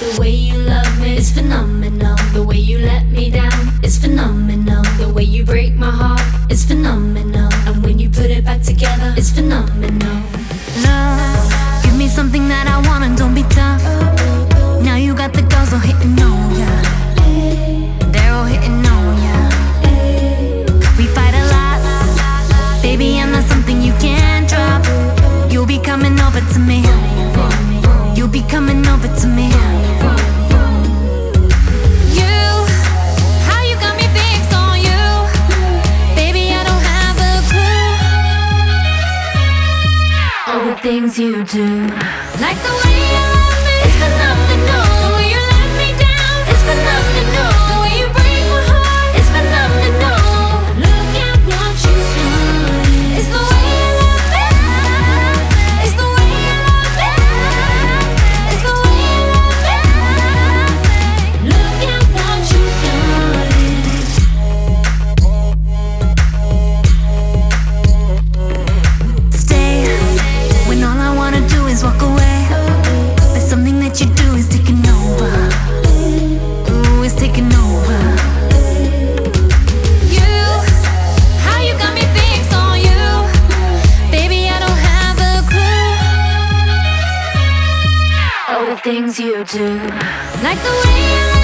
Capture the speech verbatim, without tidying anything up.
The way you love me is phenomenal. The way you let me down is phenomenal. The way you break my heart is phenomenal. And when you put it back together, it's phenomenal. Love, give me something that I want and don't be tough. Now you got the girls all hitting on ya. They're all hitting on ya. We fight a lot, baby, and that's something you can't drop. You'll be coming over to me. You'll be coming over to me. You, how you got me fixed on you. Baby, I don't have a clue. All the things you do, Like the way you love me is phenomenal. The way you let me down is phenomenal. The way you break my heart is phenomenal. Look at what you done. It's the way you love me. It's the way you love me. It's the way you love me. Look at what you done. Stay when all I wanna do is walk away. But something that you do is taking over. Ooh, it's taking over. You, how you got me fixed on you. Baby, I don't have a clue. all the things you do. Like the way you